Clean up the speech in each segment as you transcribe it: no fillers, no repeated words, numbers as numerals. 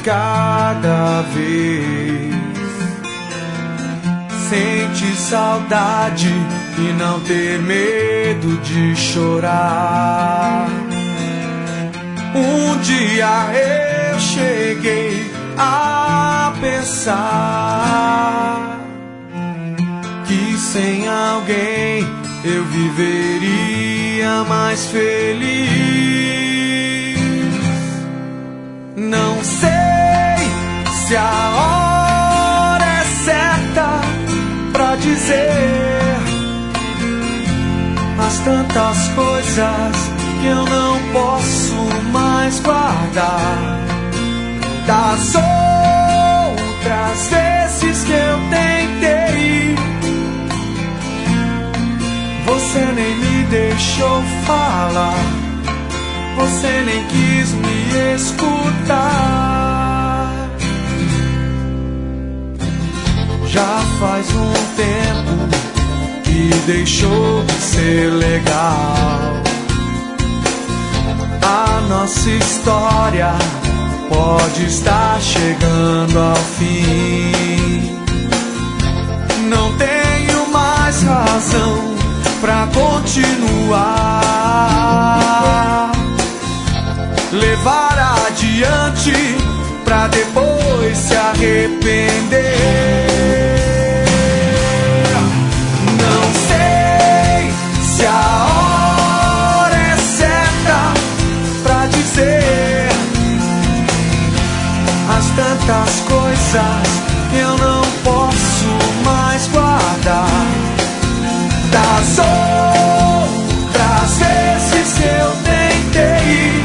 cada vez. Sente saudade e não ter medo de chorar. Um dia eu cheguei a pensar que sem alguém eu viveria mais feliz. Não sei se a hora é certa pra dizer as tantas coisas que eu não posso mais guardar. Das outras vezes que eu tentei, você nem me deixou falar, você nem quis me escutar. Já faz um tempo que deixou de ser legal. A nossa história pode estar chegando ao fim. Não tenho mais razão pra continuar. Levar adiante pra depois se arrepender. Não sei se a hora é certa pra dizer as tantas coisas que eu não posso mais guardar. Das outras vezes que eu tentei,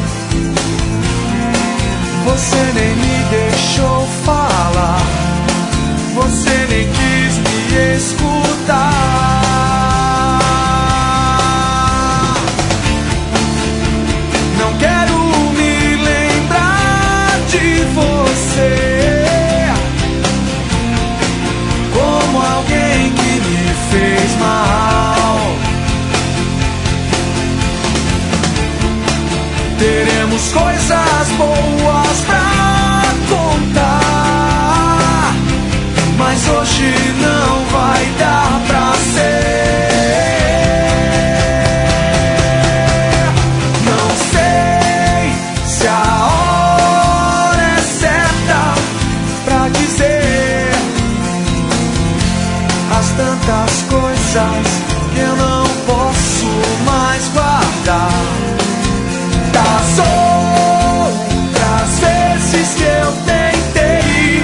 você nem me deixou falar, você nem quis me escutar. Não quero me lembrar de você como alguém que me fez mal. Teremos coisas boas pra contar, mas hoje não vai dar pra ser. Não sei se a hora é certa pra dizer as tantas coisas que eu não posso mais guardar. Das outras vezes que eu tentei,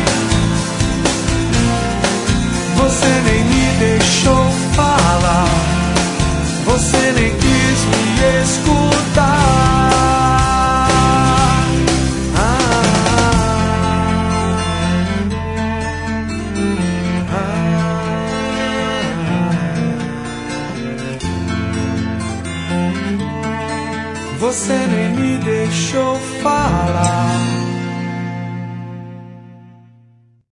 você nem me deixou falar, você nem quis me escutar. Você nem me deixou falar.